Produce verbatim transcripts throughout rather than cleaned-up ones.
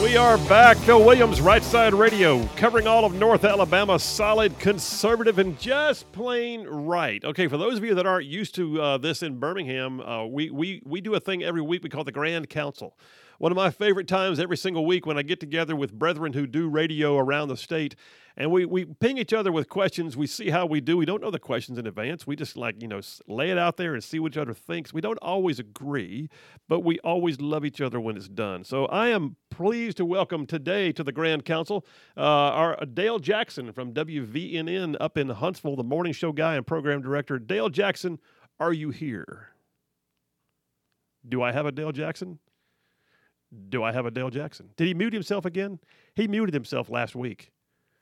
We are back. Phil Williams, Right Side Radio, covering all of North Alabama, solid, conservative, and just plain right. Okay, for those of you that aren't used to uh, this in Birmingham, uh, we, we, we do a thing every week we call the Grand Council. One of my favorite times every single week when I get together with brethren who do radio around the state, and we, we ping each other with questions. We see how we do. We don't know the questions in advance. We just like, you know, lay it out there and see what each other thinks. We don't always agree, but we always love each other when it's done. So I am pleased to welcome today to the Grand Council uh, our uh, Dale Jackson from W V N N up in Huntsville, the morning show guy and program director. Dale Jackson, are you here? Do I have a Dale Jackson? Do I have a Dale Jackson? Did he mute himself again? He muted himself last week.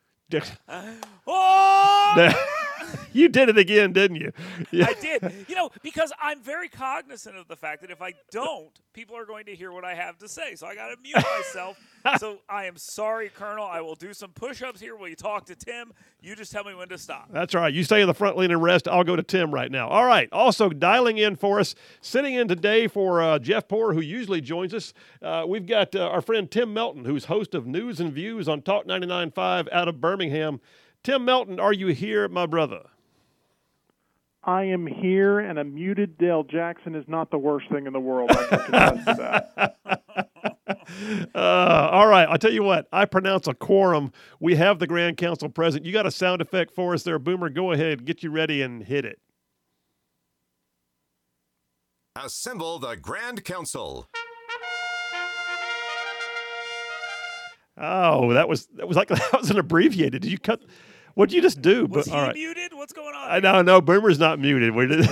Oh! You did it again, didn't you? Yeah. I did. You know, because I'm very cognizant of the fact that if I don't, people are going to hear what I have to say. So I got to mute myself. So I am sorry, Colonel. I will do some push-ups here while you talk to Tim. You just tell me when to stop. That's right. You stay in the front lane and rest. I'll go to Tim right now. All right. Also dialing in for us, sitting in today for uh, Jeff Poor, who usually joins us. Uh, we've got uh, our friend Tim Melton, who's host of News and Views on Talk ninety-nine point five out of Birmingham. Tim Melton, are you here, my brother? I am here, and a muted Dale Jackson is not the worst thing in the world. I can confess to that. uh, all right, I'll tell you what. I pronounce a quorum. We have the Grand Council present. You got a sound effect for us there, Boomer. Go ahead, get you ready, and hit it. Assemble the Grand Council. Oh, that was that was like that was an abbreviated. Did you cut? What'd you just do? Was but, he all right. muted? What's going on? I know, no, Boomer's not muted. We did.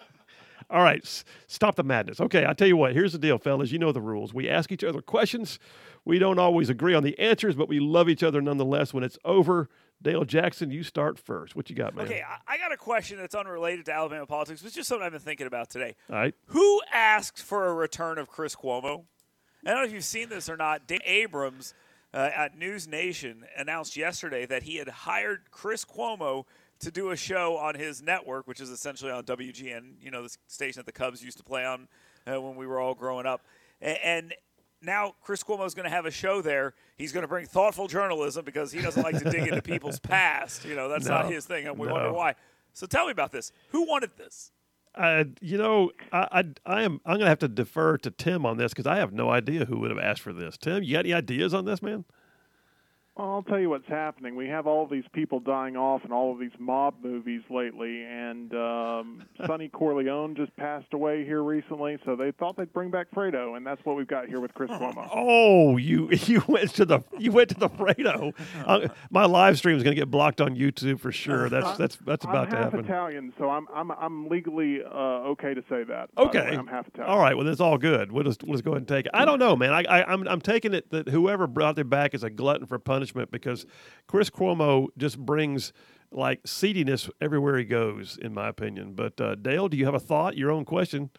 All right, s- stop the madness. Okay, I'll tell you what. Here's the deal, fellas. You know the rules. We ask each other questions. We don't always agree on the answers, but we love each other nonetheless. When it's over, Dale Jackson, you start first. What you got, man? Okay, I, I got a question that's unrelated to Alabama politics. It's just something I've been thinking about today. All right. Who asked for a return of Chris Cuomo? I don't know if you've seen this or not. Dan Abrams uh, at News Nation announced yesterday that he had hired Chris Cuomo to do a show on his network, which is essentially on W G N, you know, the station that the Cubs used to play on uh, when we were all growing up. And, and now Chris Cuomo is going to have a show there. He's going to bring thoughtful journalism because he doesn't like to dig into people's past. You know, that's no, not his thing, and we no. wonder why. So tell me about this. Who wanted this? Uh, you know, I, I, I am. I'm going to have to defer to Tim on this because I have no idea who would have asked for this. Tim, you got any ideas on this, man? Well, I'll tell you what's happening. We have all of these people dying off in all of these mob movies lately, and um, Sonny Corleone just passed away here recently, so they thought they'd bring back Fredo, and that's what we've got here with Chris Cuomo. Oh, you you went to the you went to the Fredo. Uh, my live stream is going to get blocked on YouTube for sure. That's that's that's about I'm to half happen. Italian, so I'm I'm I'm legally uh, okay to say that. by the Okay, way. I'm half Italian. all right. Well, that's all good. We'll just, we'll just go ahead and take it. I don't know, man. I, I I'm I'm taking it that whoever brought it back is a glutton for punishment because Chris Cuomo just brings like seediness everywhere he goes, in my opinion. But uh, Dale, do you have a thought? Your own question?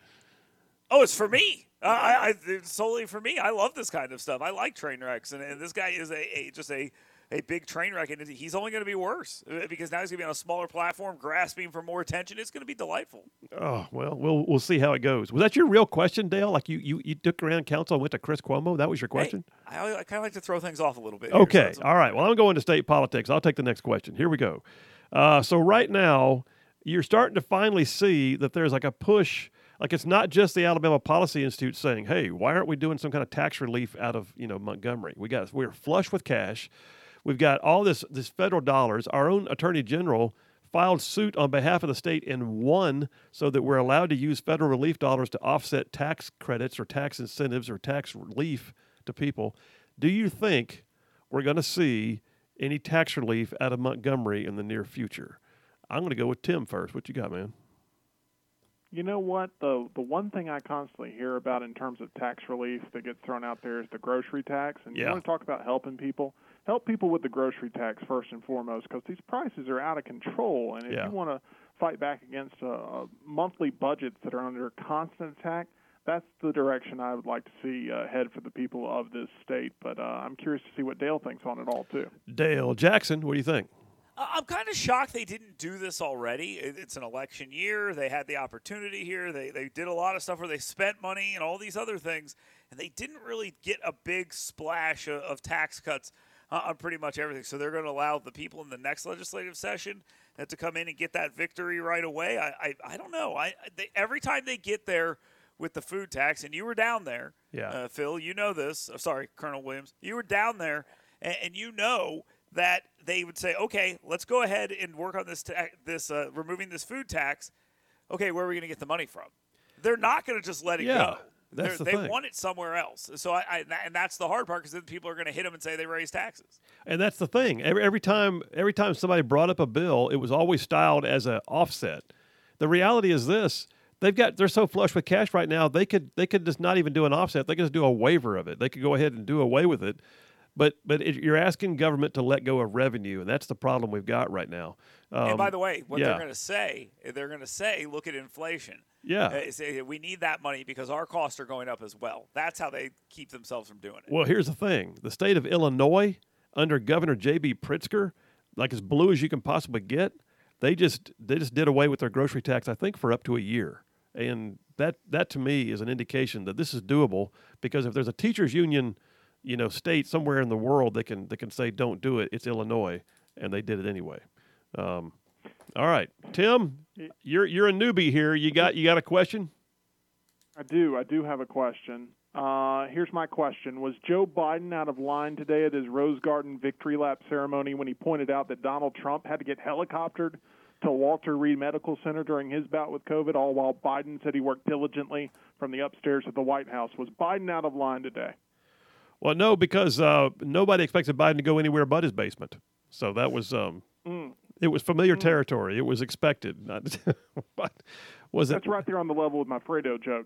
Oh, it's for me. Uh, I, I it's solely for me. I love this kind of stuff. I like train wrecks, and, and this guy is a, a just a. a big train wreck, and he's only going to be worse because now he's going to be on a smaller platform, grasping for more attention. It's going to be delightful. Oh, well, we'll we'll see how it goes. Was that your real question, Dale? Like you, you, you took around council and went to Chris Cuomo? That was your question? Hey, I, I kind of like to throw things off a little bit. Okay, Here, so all right. Well, I'm going to state politics. I'll take the next question. Here we go. Uh, so right now, you're starting to finally see that there's like a push. Like it's not just the Alabama Policy Institute saying, "Hey, why aren't we doing some kind of tax relief out of you know Montgomery? We got we're flush with cash." We've got all this this federal dollars. Our own attorney general filed suit on behalf of the state and won so that we're allowed to use federal relief dollars to offset tax credits or tax incentives or tax relief to people. Do you think we're going to see any tax relief out of Montgomery in the near future? I'm going to go with Tim first. What you got, man? You know what? The the one thing I constantly hear about in terms of tax relief that gets thrown out there is the grocery tax. And Yeah. you want to talk about helping people? Help people with the grocery tax first and foremost because these prices are out of control. And if Yeah. you want to fight back against uh, uh, monthly budgets that are under constant attack, that's the direction I would like to see uh, head for the people of this state. But uh, I'm curious to see what Dale thinks on it all, too. Dale Jackson, what do you think? I'm kind of shocked they didn't do this already. It's an election year. They had the opportunity here. They they did a lot of stuff where they spent money and all these other things, and they didn't really get a big splash of, of tax cuts uh, on pretty much everything. So they're going to allow the people in the next legislative session uh, to come in and get that victory right away. I I, I don't know. I they, every time they get there with the food tax, and you were down there, yeah. uh, Phil, you know this. Oh, sorry, Colonel Williams. You were down there, and, and you know that they would say, okay, let's go ahead and work on this, ta- this uh, removing this food tax. Okay, where are we going to get the money from? They're not going to just let it yeah, go. That's the they thing. want it somewhere else. So I, I and that's the hard part because then people are going to hit them and say they raise taxes. And that's the thing. Every, every time every time somebody brought up a bill, it was always styled as an offset. The reality is this. They've got they're so flush with cash right now, they could they could just not even do an offset. They could just do a waiver of it. They could go ahead and do away with it. But but it, you're asking government to let go of revenue, and that's the problem we've got right now. Um, and by the way, what yeah. they're going to say, they're going to say, look at inflation. Yeah. Uh, say, we need that money because our costs are going up as well. That's how they keep themselves from doing it. Well, here's the thing. The state of Illinois, under Governor J B. Pritzker, like as blue as you can possibly get, they just they just did away with their grocery tax, I think, for up to a year. And that, that to me is an indication that this is doable because if there's a teachers union – you know, state somewhere in the world that can that can say don't do it. It's Illinois, and they did it anyway. Um, all right, Tim, you're you're a newbie here. You got you got a question? I do. I do have a question. Uh, here's my question: was Joe Biden out of line today at his Rose Garden victory lap ceremony when he pointed out that Donald Trump had to get helicoptered to Walter Reed Medical Center during his bout with COVID, all while Biden said he worked diligently from the upstairs of the White House? Was Biden out of line today? Well, no, because uh, nobody expected Biden to go anywhere but his basement. So that was um, mm. it was familiar mm. territory. It was expected. Not, but was it? That's right there on the level with my Fredo joke.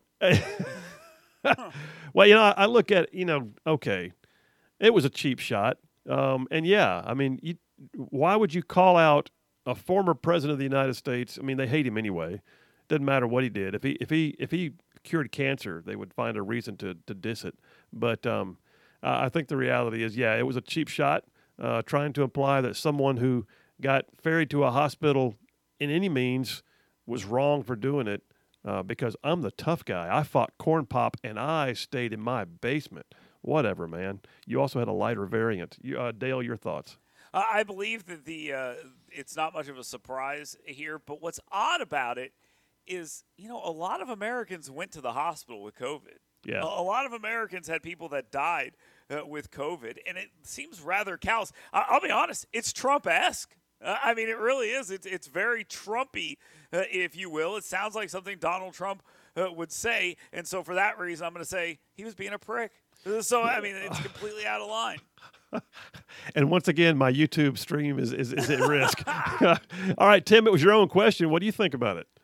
Well, you know, I, I look at you know, okay, it was a cheap shot, um, and yeah, I mean, you, why would you call out a former president of the United States? I mean, they hate him anyway. Doesn't matter what he did. If he if he if he cured cancer, they would find a reason to to diss it. But um, Uh, I think the reality is, yeah, it was a cheap shot, uh, trying to imply that someone who got ferried to a hospital in any means was wrong for doing it uh, because I'm the tough guy. I fought corn pop, and I stayed in my basement. Whatever, man. You also had a lighter variant. You, uh, Dale, your thoughts? Uh, I believe that the uh, it's not much of a surprise here, but what's odd about it is, you know, a lot of Americans went to the hospital with COVID. Yeah. A, a lot of Americans had people that died uh, with COVID, and it seems rather callous. I, I'll be honest, it's Trump-esque. Uh, I mean, it really is. It's, it's very Trumpy, uh, if you will. It sounds like something Donald Trump uh, would say, and so for that reason, I'm going to say he was being a prick. So, I mean, it's completely out of line. And once again, my YouTube stream is, is, is at risk. All right, Tim, it was your own question. What do you think about it?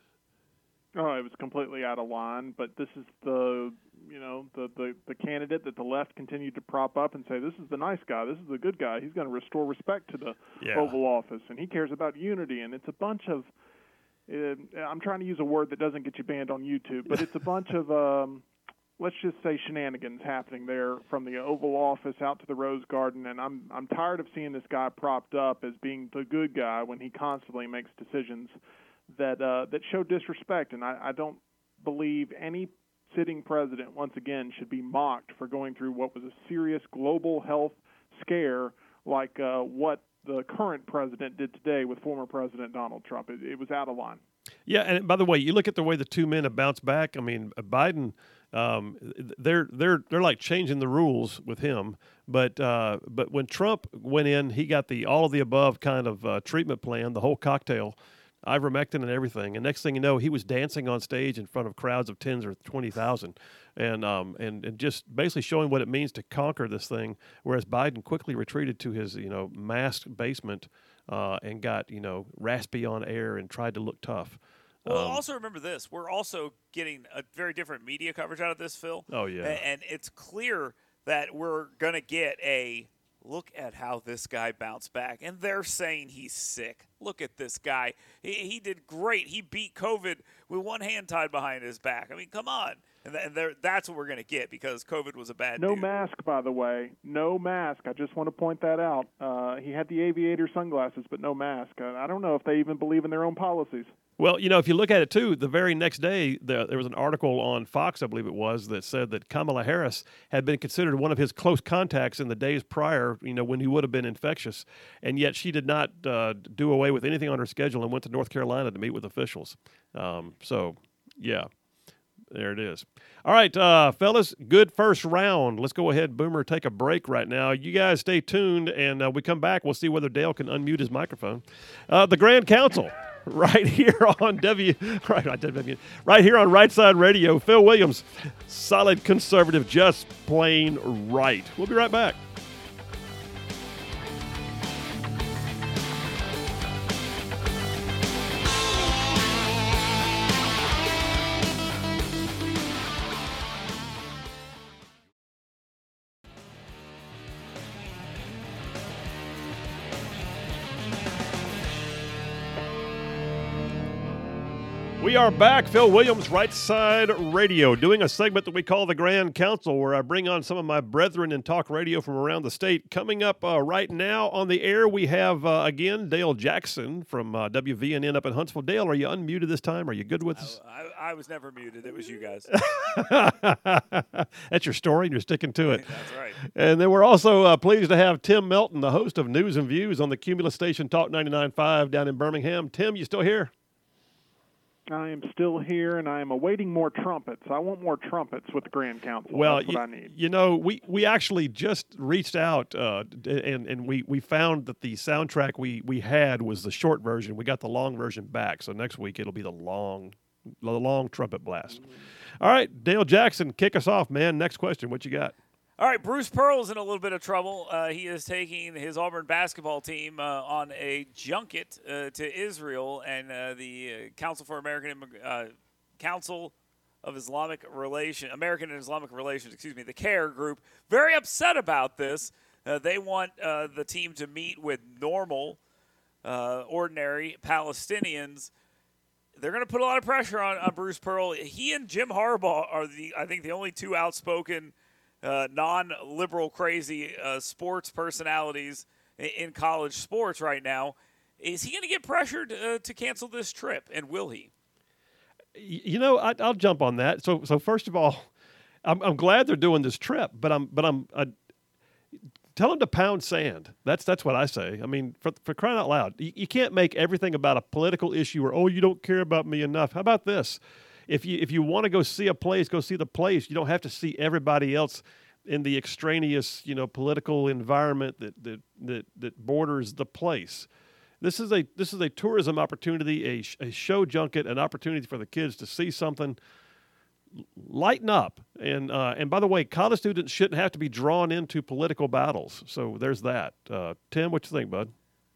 Oh, it was completely out of line, but this is the, you know, the, the, the candidate that the left continued to prop up and say, this is the nice guy, this is the good guy, he's going to restore respect to the yeah. Oval Office, and he cares about unity, and it's a bunch of, uh, I'm trying to use a word that doesn't get you banned on YouTube, but it's a bunch of, um, let's just say shenanigans happening there from the Oval Office out to the Rose Garden, and I'm I'm tired of seeing this guy propped up as being the good guy when he constantly makes decisions that uh, that show disrespect, and I, I don't believe any sitting president, once again, should be mocked for going through what was a serious global health scare like uh, what the current president did today with former President Donald Trump. It, it was out of line. Yeah, and by the way, you look at the way the two men have bounced back. I mean, Biden, um, they're they're they're like changing the rules with him. But uh, but when Trump went in, he got the all of the above kind of uh, treatment plan, the whole cocktail, ivermectin and everything. And next thing you know, he was dancing on stage in front of crowds of tens or twenty thousand, and um and and just basically showing what it means to conquer this thing. Whereas Biden quickly retreated to his you know masked basement. Uh, and got, you know, raspy on air and tried to look tough. Well, Um, also remember this. We're also getting a very different media coverage out of this, Phil. Oh, yeah. A- And it's clear that we're going to get a look at how this guy bounced back. And they're saying he's sick. Look at this guy. He, he did great. He beat COVID with one hand tied behind his back. I mean, come on. And, th- and there, that's what we're going to get because COVID was a bad No dude. mask, by the way. No mask. I just want to point that out. Uh, he had the aviator sunglasses, but no mask. Uh, I don't know if they even believe in their own policies. Well, you know, if you look at it, too, the very next day, the, there was an article on Fox, I believe it was, that said that Kamala Harris had been considered one of his close contacts in the days prior, you know, when he would have been infectious. And yet she did not uh, do away with anything on her schedule and went to North Carolina to meet with officials. Um, so, yeah. There it is. All right, uh, fellas, good first round. Let's go ahead, Boomer, take a break right now. You guys stay tuned, and uh, we come back. We'll see whether Dale can unmute his microphone. Uh, the Grand Council, right here on W, right, right, W, right here on Right Side Radio. Phil Williams, solid conservative, just plain right. We'll be right back. We are back, Phil Williams, Right Side Radio, doing a segment that we call the Grand Council, where I bring on some of my brethren in talk radio from around the state. Coming up uh, right now on the air, we have, uh, again, Dale Jackson from uh, W V N N up in Huntsville. Dale, are you unmuted this time? Are you good with us? I, I, I was never muted. It was you guys. That's your story, and you're sticking to it. That's right. And then we're also uh, pleased to have Tim Melton, the host of News and Views on the Cumulus Station Talk ninety-nine point five down in Birmingham. Tim, you still here? I am still here, and I am awaiting more trumpets. I want more trumpets with the Grand Council. Well, That's what you, I need. you know, we, we actually just reached out, uh, and and we, we found that the soundtrack we, we had was the short version. We got the long version back, so next week it'll be the long the long trumpet blast. All right, Dale Jackson, kick us off, man. Next question, what you got? All right, Bruce Pearl's in a little bit of trouble. Uh, he is taking his Auburn basketball team uh, on a junket uh, to Israel, and uh, the uh, Council for American uh, Council of Islamic Relations, American and Islamic Relations, excuse me, the CARE group, very upset about this. Uh, they want uh, the team to meet with normal, uh, ordinary Palestinians. They're going to put a lot of pressure on, on Bruce Pearl. He and Jim Harbaugh are the, I think, the only two outspoken Uh, non-liberal, crazy uh, sports personalities in, in college sports right now. Is he going to get pressured uh, to cancel this trip, and will he? You know, I, I'll jump on that. So, so first of all, I'm, I'm glad they're doing this trip, but I'm, but I'm, I, tell them to pound sand. That's that's what I say. I mean, for for crying out loud, you, you can't make everything about a political issue or oh, you don't care about me enough. How about this? If you if you want to go see a place, go see the place. You don't have to see everybody else in the extraneous, you know, political environment that that that, that borders the place. This is a this is a tourism opportunity, a, a show junket, an opportunity for the kids to see something. Lighten up, and uh, and by the way, college students shouldn't have to be drawn into political battles. So there's that. Uh, Tim, what you think, bud?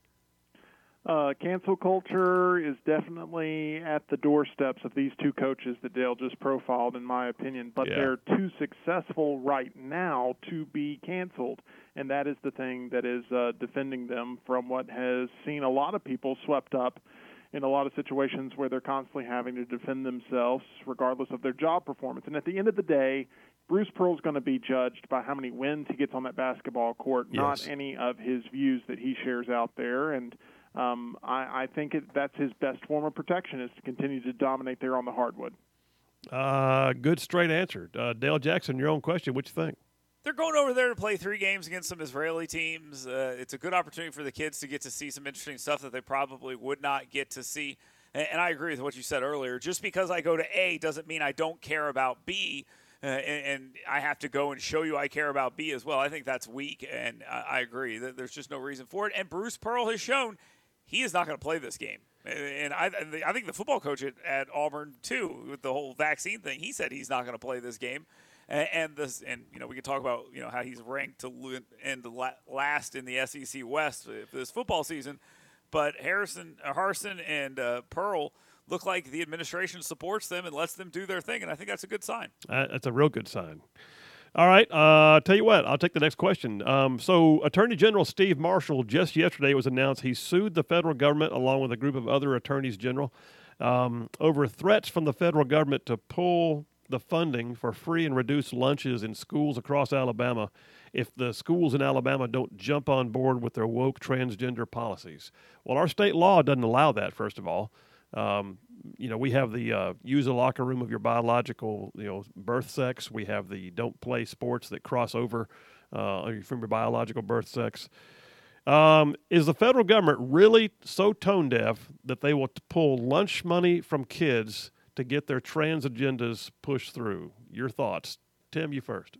Uh, cancel culture is definitely at the doorsteps of these two coaches that Dale just profiled, in my opinion. But Yeah. they're too successful right now to be canceled, and that is the thing that is uh, defending them from what has seen a lot of people swept up in a lot of situations where they're constantly having to defend themselves regardless of their job performance. And at the end of the day, Bruce Pearl's going to be judged by how many wins he gets on that basketball court, Yes. not any of his views that he shares out there. And Um, I, I think it, that's his best form of protection is to continue to dominate there on the hardwood. Uh, good straight answer. Uh, Dale Jackson, your own question. What you think? They're going over there to play three games against some Israeli teams. Uh, it's a good opportunity for the kids to get to see some interesting stuff that they probably would not get to see. And, and I agree with what you said earlier. Just because I go to A doesn't mean I don't care about B. Uh, and, and I have to go and show you I care about B as well. I think that's weak, and I, I agree that there's just no reason for it. And Bruce Pearl has shown he is not going to play this game. And I, I think the football coach at, at Auburn, too, with the whole vaccine thing, he said he's not going to play this game. And, and this, and you know, we can talk about you know how he's ranked to end last in the S E C West for this football season. But Harrison, Harsin, and uh, Pearl look like the administration supports them and lets them do their thing, and I think that's a good sign. Uh, that's a real good sign. All right. Uh, tell you what, I'll take the next question. Um, so Attorney General Steve Marshall, just yesterday it was announced he sued the federal government along with a group of other attorneys general um, over threats from the federal government to pull the funding for free and reduced lunches in schools across Alabama if the schools in Alabama don't jump on board with their woke transgender policies. Well, our state law doesn't allow that, first of all. Um, you know, we have the uh, use a locker room of your biological, you know, birth sex. We have the don't play sports that cross over uh, from your biological birth sex. Um, is the federal government really so tone deaf that they will t- pull lunch money from kids to get their trans agendas pushed through? Your thoughts. Tim, you first.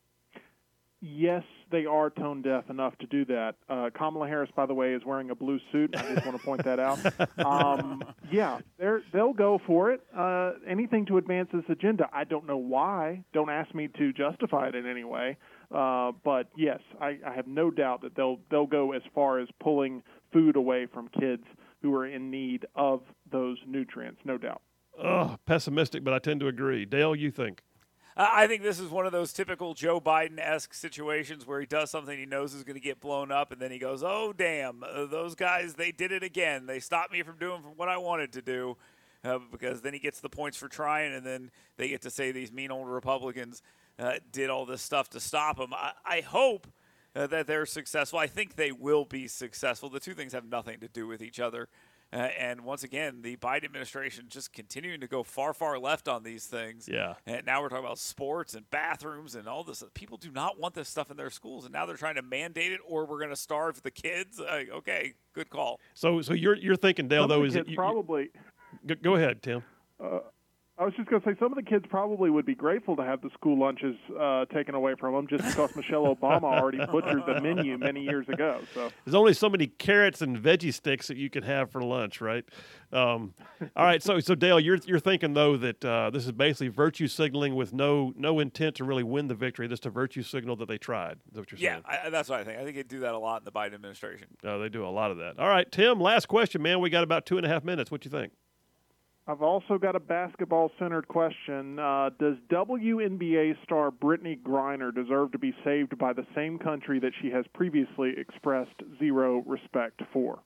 Yes, they are tone deaf enough to do that. Uh, Kamala Harris, by the way, is wearing a blue suit. I just want to point that out. Um, yeah, they're, they'll go for it. Uh, anything to advance this agenda. I don't know why. Don't ask me to justify it in any way. Uh, but yes, I, I have no doubt that they'll they'll go as far as pulling food away from kids who are in need of those nutrients. No doubt. Oh, pessimistic, but I tend to agree. Dale, you think? I think this is one of those typical Joe Biden-esque situations where he does something he knows is going to get blown up, and then he goes, oh, damn, uh, those guys, they did it again. They stopped me from doing what I wanted to do, uh, because then he gets the points for trying, and then they get to say these mean old Republicans uh, did all this stuff to stop him. I, I hope uh, that they're successful. I think they will be successful. The two things have nothing to do with each other. Uh, and once again, the Biden administration just continuing to go far, far left on these things. Yeah. And now we're talking about sports and bathrooms and all this. People do not want this stuff in their schools, and now they're trying to mandate it, or we're going to starve the kids. Uh, okay, good call. So, so you're you're thinking, Dale, Some though, of is the it kids you, probably? you, go ahead, Tim. Uh, I was just going to say, some of the kids probably would be grateful to have the school lunches uh, taken away from them just because Michelle Obama already butchered the menu many years ago. So there's only so many carrots and veggie sticks that you can have for lunch, right? Um, all right, so so Dale, you're you're thinking though that uh, this is basically virtue signaling with no no intent to really win the victory, just a virtue signal that they tried. Is that what you're Yeah, saying? I, that's what I think. I think they do that a lot in the Biden administration. Uh, they do a lot of that. All right, Tim, last question, man. We got about two and a half minutes. What you think? I've also got a basketball-centered question. Uh, does W N B A star Brittany Griner deserve to be saved by the same country that she has previously expressed zero respect for?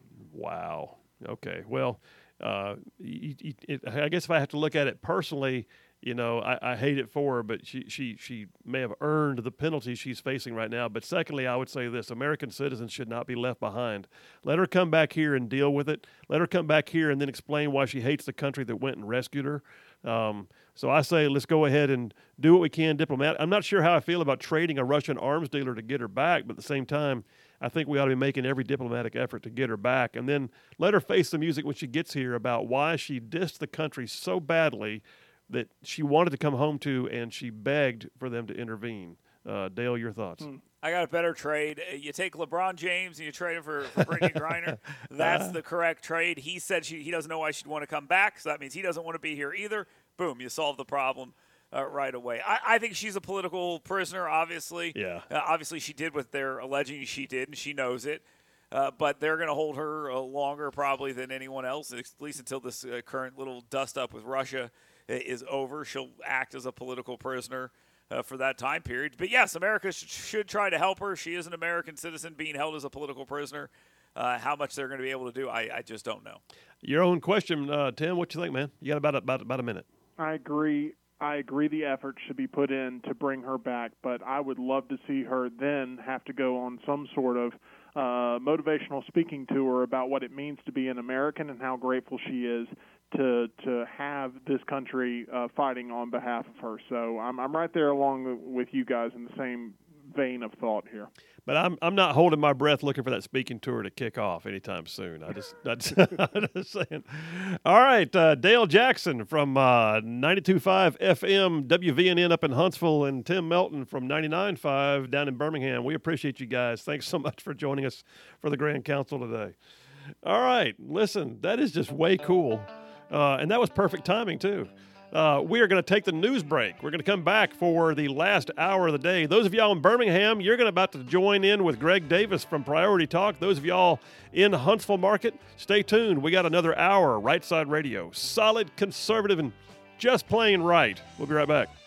Wow. Okay. Well, uh, it, it, it, I guess if I have to look at it personally, you know, I, I hate it for her, but she, she, she may have earned the penalty she's facing right now. But secondly, I would say this: American citizens should not be left behind. Let her come back here and deal with it. Let her come back here and then explain why she hates the country that went and rescued her. Um, so I say let's go ahead and do what we can diplomatic. I'm not sure how I feel about trading a Russian arms dealer to get her back, but at the same time, I think we ought to be making every diplomatic effort to get her back. And then let her face the music when she gets here about why she dissed the country so badly that she wanted to come home to, and she begged for them to intervene. Uh, Dale, your thoughts? Hmm. I got a better trade. You take LeBron James and you trade him for, for Brittany Griner. That's the correct trade. He said she, he doesn't know why she'd want to come back, so that means he doesn't want to be here either. Boom, you solve the problem uh, right away. I, I think she's a political prisoner, obviously. Yeah. Uh, obviously, she did what they're alleging she did, and she knows it. Uh, but they're going to hold her uh, longer probably than anyone else, at least until this uh, current little dust-up with Russia is over. She'll act as a political prisoner uh, for that time period. But yes, America sh- should try to help her. She is an American citizen being held as a political prisoner. Uh, how much they're going to be able to do, I, I just don't know. Your own question, uh, Tim. What you think, man? You got about about about a minute. I agree. I agree the effort should be put in to bring her back, but I would love to see her then have to go on some sort of uh, motivational speaking tour about what it means to be an American and how grateful she is to to have this country uh, fighting on behalf of her. So I'm I'm right there along with you guys in the same vein of thought here. But I'm I'm not holding my breath looking for that speaking tour to kick off anytime soon. I just that's I'm just saying. All right, uh, Dale Jackson from uh, ninety-two point five F M W V N N up in Huntsville, and Tim Melton from ninety-nine point five down in Birmingham. We appreciate you guys. Thanks so much for joining us for the Grand Council today. All right, listen, that is just way cool, uh, and that was perfect timing too. Uh, we are going to take the news break. We're going to come back for the last hour of the day. Those of y'all in Birmingham, you're going to about to join in with Greg Davis from Priority Talk. Those of y'all in Huntsville Market, stay tuned. We got another hour, Right Side Radio. Solid, conservative, and just plain right. We'll be right back.